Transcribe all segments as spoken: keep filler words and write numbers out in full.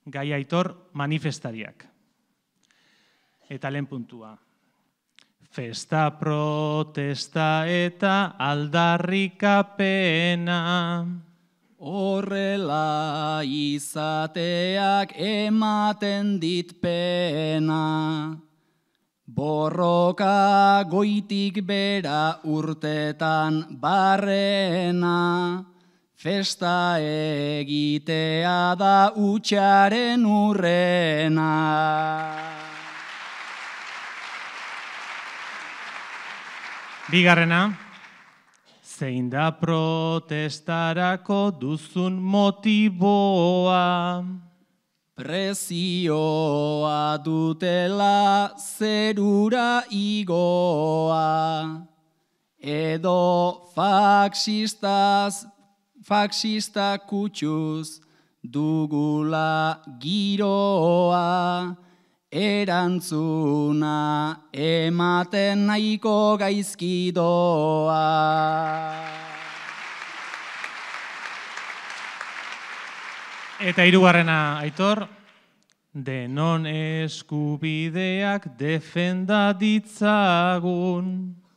Gai Aitor manifestariak. Eta lehen puntua. Festa, protesta eta aldarrikapena. Horrela izateak ematen dit pena. Borroka goitik bera urtetan barrena. Festa egitea da utxaren urrena. Bigarrena, zein da protestarako duzun motiboa? Prezioa dutela zerura igoa, edo faxistaz, faxista kutxuz dugula giroa, erantzuna ematen nahiko gaizkidoa. Eta hirugarrena, Aitor, denon eskubideak defenda ditzagun.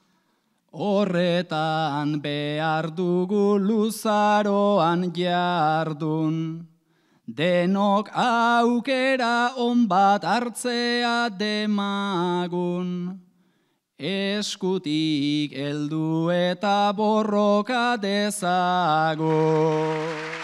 Horretan behar dugu luzaroan jardun. Denok aukera on bat hartzea demagun. Eskutik heldu eta borroka dezagun.